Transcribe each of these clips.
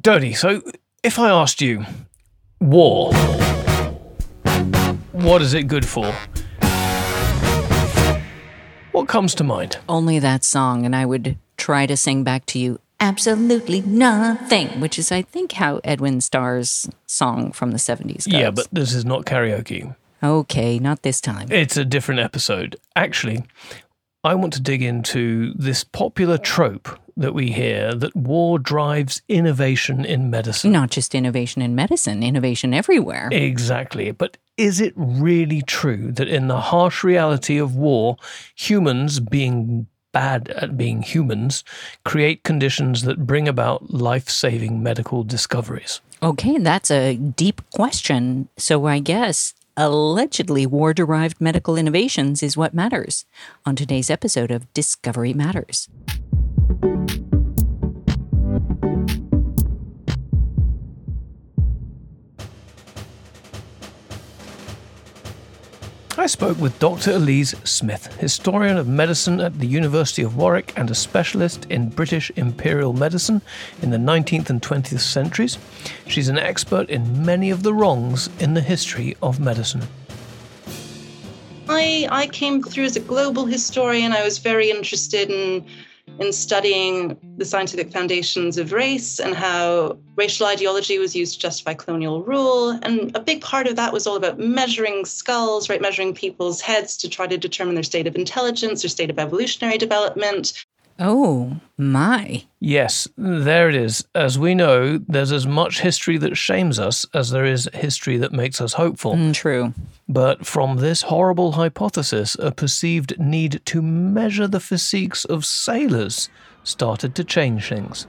Dodie, so if I asked you, war, what is it good for? What comes to mind? Only that song, and I would try to sing back to you, absolutely nothing, which is, I think, how Edwin Starr's song from the 70s goes. Yeah, but this is not karaoke. Okay, not this time. It's a different episode. Actually, I want to dig into this popular trope that we hear that war drives innovation in medicine. Not just innovation in medicine, innovation everywhere. Exactly. But is it really true that in the harsh reality of war, humans, being bad at being humans, create conditions that bring about life-saving medical discoveries? Okay, that's a deep question. So I guess allegedly war-derived medical innovations is what matters on today's episode of Discovery Matters. I spoke with Dr. Elise Smith, historian of medicine at the University of Warwick and a specialist in British imperial medicine in the 19th and 20th centuries. She's an expert in many of the wrongs in the history of medicine. I came through as a global historian. I was very interested in studying the scientific foundations of race and how racial ideology was used to justify colonial rule. And a big part of that was all about measuring skulls, right? Measuring people's heads to try to determine their state of intelligence, their state of evolutionary development. Oh, my. Yes, there it is. As we know, there's as much history that shames us as there is history that makes us hopeful. True. But from this horrible hypothesis, a perceived need to measure the physiques of sailors started to change things.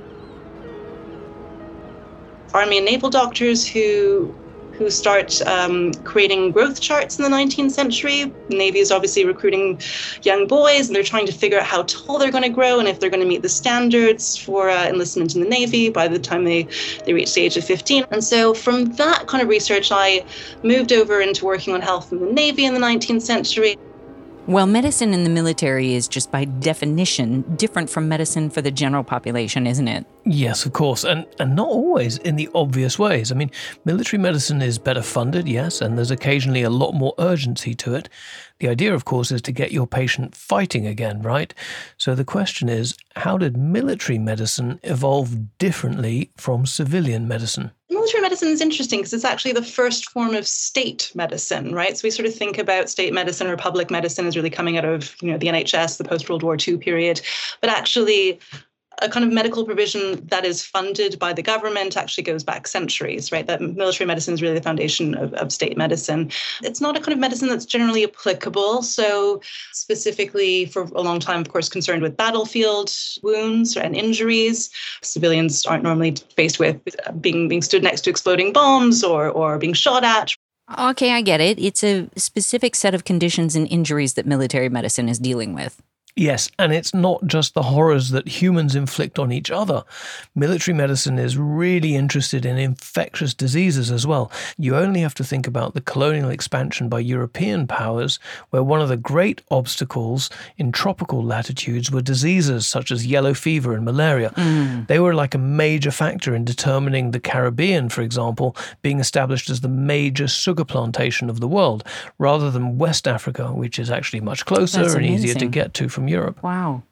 Army and naval doctors who start creating growth charts in the 19th century. The Navy is obviously recruiting young boys, and they're trying to figure out how tall they're going to grow and if they're going to meet the standards for enlistment in the Navy by the time they reach the age of 15. And so from that kind of research, I moved over into working on health in the Navy in the 19th century. Well, medicine in the military is just by definition different from medicine for the general population, isn't it? Yes, of course, and not always in the obvious ways. I mean, military medicine is better funded, yes, and there's occasionally a lot more urgency to it. The idea, of course, is to get your patient fighting again, right? So the question is, how did military medicine evolve differently from civilian medicine? Military medicine is interesting because it's actually the first form of state medicine, right? So we sort of think about state medicine or public medicine as really coming out of, the NHS, the post-World War II period. But actually, a kind of medical provision that is funded by the government actually goes back centuries, right? That military medicine is really the foundation of state medicine. It's not a kind of medicine that's generally applicable. So specifically for a long time, of course, concerned with battlefield wounds and injuries. Civilians aren't normally faced with being stood next to exploding bombs or being shot at. Okay, I get it. It's a specific set of conditions and injuries that military medicine is dealing with. Yes, and it's not just the horrors that humans inflict on each other. Military medicine is really interested in infectious diseases as well. You only have to think about the colonial expansion by European powers, where one of the great obstacles in tropical latitudes were diseases such as yellow fever and malaria. They were like a major factor in determining the Caribbean, for example, being established as the major sugar plantation of the world, rather than West Africa, which is actually much closer and easier to get to from Europe. Wow.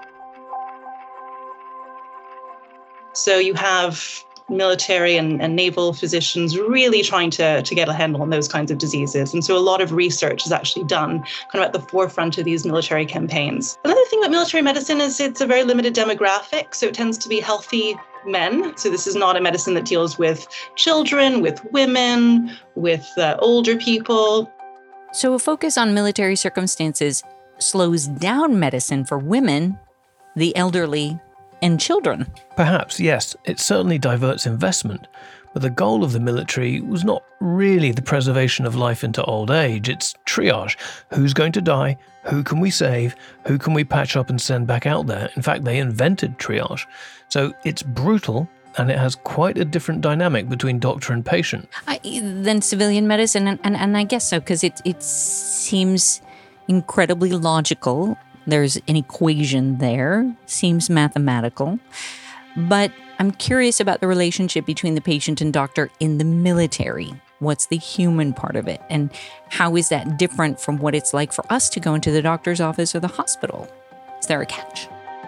So you have military and naval physicians really trying to get a handle on those kinds of diseases. And so a lot of research is actually done kind of at the forefront of these military campaigns. Another thing about military medicine is it's a very limited demographic. So it tends to be healthy men. So this is not a medicine that deals with children, with women, with older people. So a focus on military circumstances slows down medicine for women, the elderly, and children. Perhaps, yes. It certainly diverts investment. But the goal of the military was not really the preservation of life into old age. It's triage. Who's going to die? Who can we save? Who can we patch up and send back out there? In fact, they invented triage. So it's brutal, and it has quite a different dynamic between doctor and patient. Than civilian medicine, and I guess so, because it seems incredibly logical. There's an equation there, seems mathematical. But I'm curious about the relationship between the patient and doctor in the military. What's the human part of it? And how is that different from what it's like for us to go into the doctor's office or the hospital? Is there a catch?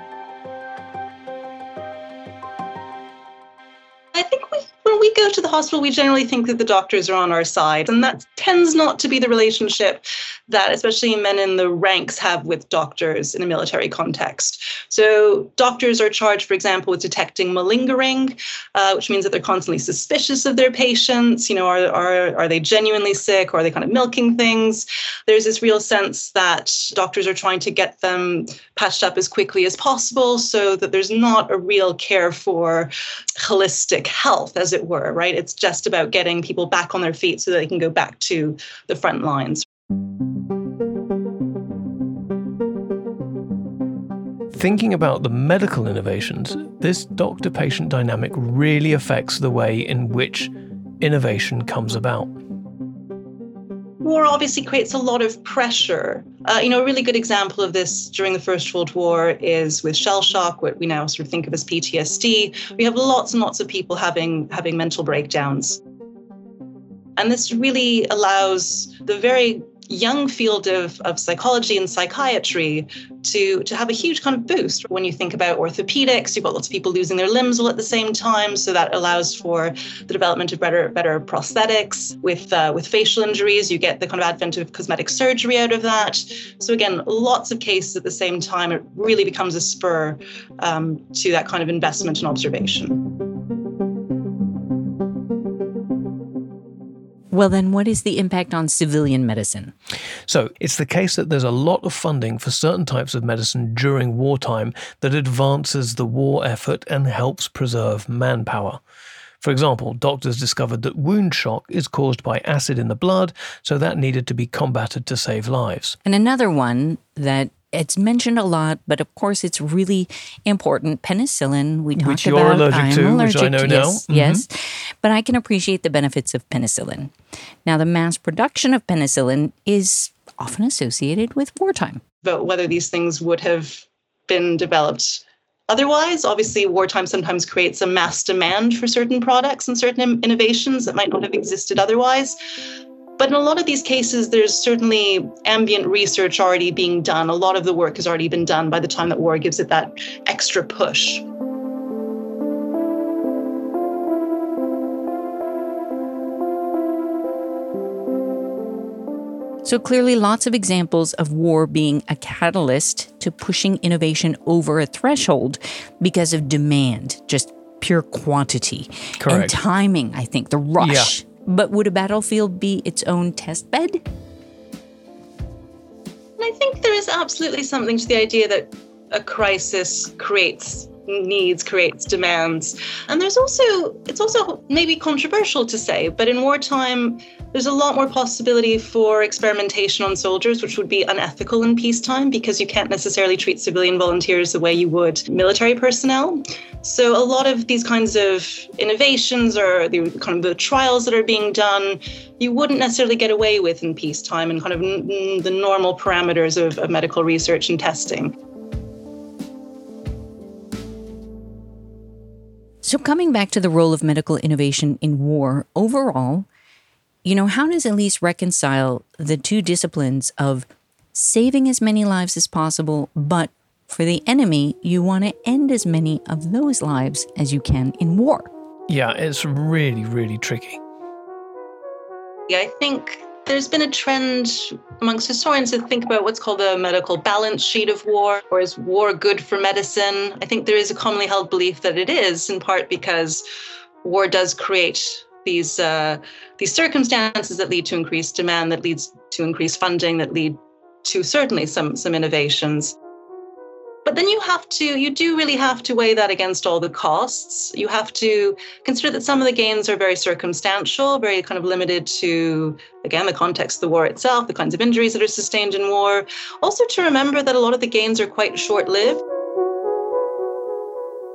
I think when we go to the hospital, we generally think that the doctors are on our side. And that tends not to be the relationship that especially men in the ranks have with doctors in a military context. So doctors are charged, for example, with detecting malingering, which means that they're constantly suspicious of their patients. You know, are they genuinely sick, or are they kind of milking things? There's this real sense that doctors are trying to get them patched up as quickly as possible so that there's not a real care for holistic health, as it were, right? It's just about getting people back on their feet so that they can go back to the front lines. Thinking about the medical innovations, this doctor-patient dynamic really affects the way in which innovation comes about. War obviously creates a lot of pressure. A really good example of this during the First World War is with shell shock, what we now sort of think of as PTSD. We have lots and lots of people having mental breakdowns. And this really allows the very young field of psychology and psychiatry to have a huge kind of boost. When you think about orthopedics, you've got lots of people losing their limbs all at the same time, so that allows for the development of better prosthetics. With facial injuries, you get the kind of advent of cosmetic surgery out of that. So again, lots of cases at the same time. It really becomes a spur to that kind of investment and observation. Well, then what is the impact on civilian medicine? So it's the case that there's a lot of funding for certain types of medicine during wartime that advances the war effort and helps preserve manpower. For example, doctors discovered that wound shock is caused by acid in the blood, so that needed to be combated to save lives. And another one that it's mentioned a lot, but of course it's really important. Penicillin, we talked which you're about. allergic to, which I know now. Yes, Mm-hmm. yes. But I can appreciate the benefits of penicillin. Now, the mass production of penicillin is often associated with wartime. But whether these things would have been developed otherwise, obviously wartime sometimes creates a mass demand for certain products and certain innovations that might not have existed otherwise. But in a lot of these cases, there's certainly ambient research already being done. A lot of the work has already been done by the time that war gives it that extra push. So clearly lots of examples of war being a catalyst to pushing innovation over a threshold because of demand, just pure quantity. Correct. And timing, I think, the rush. Yeah. But would a battlefield be its own test bed? And I think there is absolutely something to the idea that a crisis creates needs, creates demands. And it's also maybe controversial to say, but in wartime, there's a lot more possibility for experimentation on soldiers, which would be unethical in peacetime because you can't necessarily treat civilian volunteers the way you would military personnel. So a lot of these kinds of innovations or the trials that are being done, you wouldn't necessarily get away with in peacetime and kind of the normal parameters of medical research and testing. So coming back to the role of medical innovation in war, overall, how does Elise reconcile the two disciplines of saving as many lives as possible, but for the enemy, you want to end as many of those lives as you can in war? Yeah, it's really, really tricky. Yeah, I think there's been a trend amongst historians to think about what's called the medical balance sheet of war, or is war good for medicine? I think there is a commonly held belief that it is, in part because war does create these circumstances that lead to increased demand, that leads to increased funding, that lead to certainly some innovations. But then you do really have to weigh that against all the costs. You have to consider that some of the gains are very circumstantial, very kind of limited to, again, the context of the war itself, the kinds of injuries that are sustained in war. Also to remember that a lot of the gains are quite short-lived.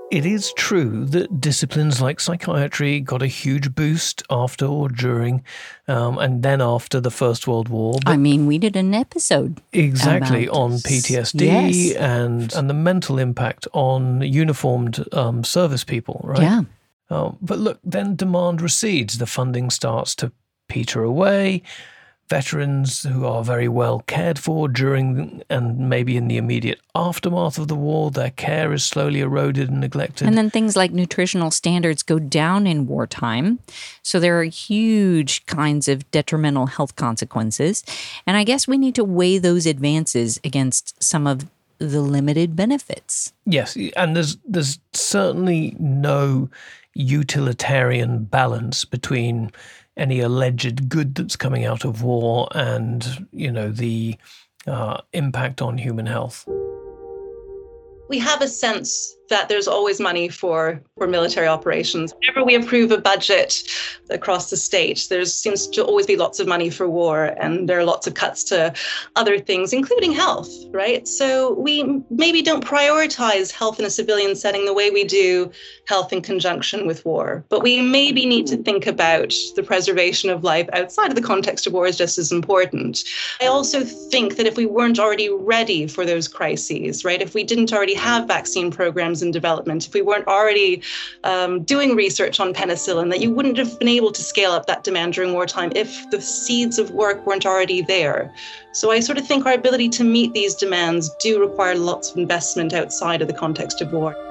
It is true that disciplines like psychiatry got a huge boost after or during and then after the First World War. I mean, we did an episode. Exactly, about on this. PTSD Yes. and the mental impact on uniformed service people, right? Yeah. But look, then demand recedes. The funding starts to peter away. Veterans who are very well cared for during and maybe in the immediate aftermath of the war, their care is slowly eroded and neglected. And then things like nutritional standards go down in wartime. So there are huge kinds of detrimental health consequences. And I guess we need to weigh those advances against some of the limited benefits. Yes, and there's certainly no utilitarian balance between any alleged good that's coming out of war and, the impact on human health. We have a sense that there's always money for military operations. Whenever we approve a budget across the state, there seems to always be lots of money for war, and there are lots of cuts to other things, including health, right? So we maybe don't prioritize health in a civilian setting the way we do health in conjunction with war. But we maybe need to think about the preservation of life outside of the context of war is just as important. I also think that if we weren't already ready for those crises, right, if we didn't already have vaccine programs in development, if we weren't already doing research on penicillin, that you wouldn't have been able to scale up that demand during wartime if the seeds of work weren't already there. So I sort of think our ability to meet these demands do require lots of investment outside of the context of war.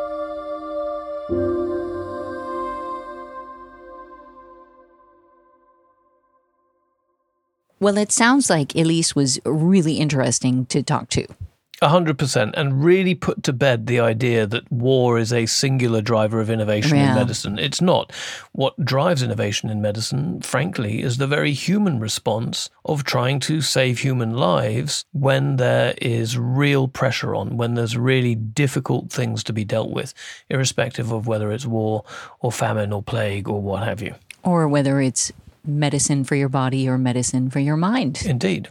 Well, it sounds like Elise was really interesting to talk to. 100%, and really put to bed the idea that war is a singular driver of innovation in medicine. It's not. What drives innovation in medicine, frankly, is the very human response of trying to save human lives when there is real pressure on, when there's really difficult things to be dealt with, irrespective of whether it's war or famine or plague or what have you. Or whether it's medicine for your body or medicine for your mind. Indeed.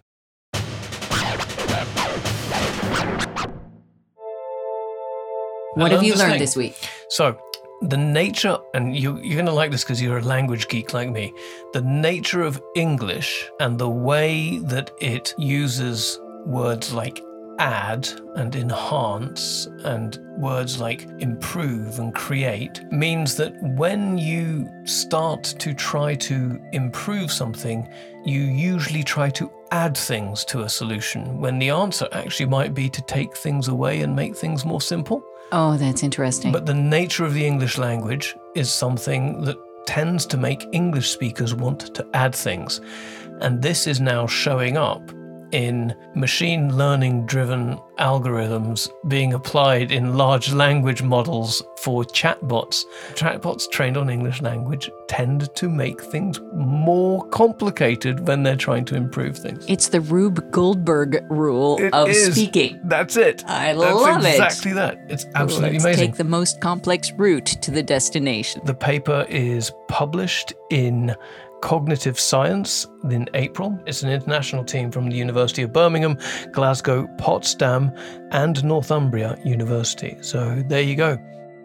What have you learned this week? So, the nature, and you're going to like this because you're a language geek like me, the nature of English and the way that it uses words like add and enhance and words like improve and create means that when you start to try to improve something, you usually try to add things to a solution when the answer actually might be to take things away and make things more simple. Oh, that's interesting. But the nature of the English language is something that tends to make English speakers want to add things. And this is now showing up in machine learning driven algorithms being applied in large language models for chatbots. Chatbots trained on English language tend to make things more complicated when they're trying to improve things. It's the Rube Goldberg rule of speaking. That's it. Love it. That's exactly that. It's absolutely Let's amazing. take the most complex route to the destination. The paper is published in Cognitive Science in April. It's an international team from the University of Birmingham, Glasgow, Potsdam, and Northumbria University. So there you go.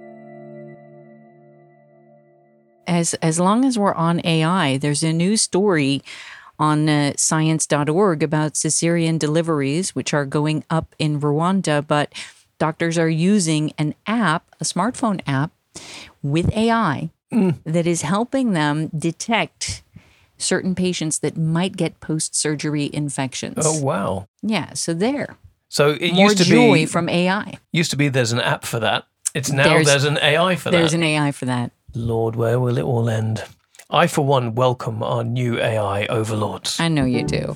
As long as we're on AI, there's a news story on science.org about cesarean deliveries, which are going up in Rwanda, but doctors are using an app, a smartphone app with AI that is helping them detect certain patients that might get post-surgery infections. Oh, wow. Yeah, so there. So it More used to joy be from AI. Used to be there's an app for that. It's now there's an AI for that. There's an AI for that. Lord, where will it all end? I, for one, welcome our new AI overlords. I know you do.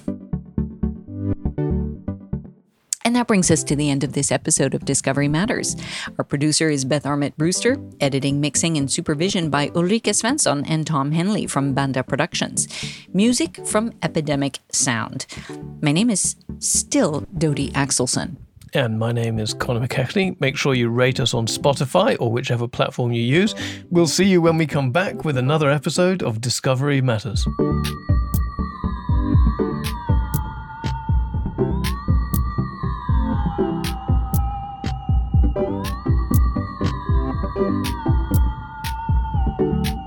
And that brings us to the end of this episode of Discovery Matters. Our producer is Beth Armit Brewster, editing, mixing, and supervision by Ulrike Svensson and Tom Henley from Banda Productions. Music from Epidemic Sound. My name is still Dodie Axelson. And my name is Conor McKechnie. Make sure you rate us on Spotify or whichever platform you use. We'll see you when we come back with another episode of Discovery Matters. you.